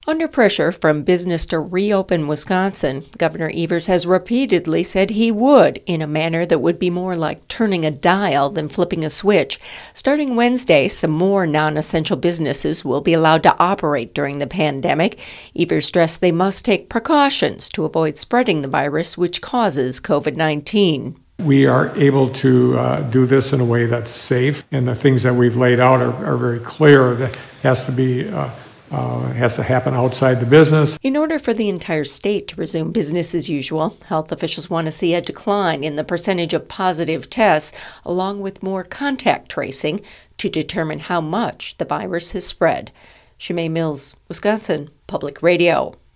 Under pressure from business to reopen Wisconsin, Governor Evers has repeatedly said he would, in a manner that would be more like turning a dial than flipping a switch. Starting Wednesday, some more non-essential businesses will be allowed to operate during the pandemic. Evers stressed they must take precautions to avoid spreading the virus, which causes COVID-19. We are able to do this in a way that's safe, and the things that we've laid out are very clear. That has to happen outside the business. In order for the entire state to resume business as usual, health officials want to see a decline in the percentage of positive tests, along with more contact tracing to determine how much the virus has spread. Shemay Mills, Wisconsin Public Radio.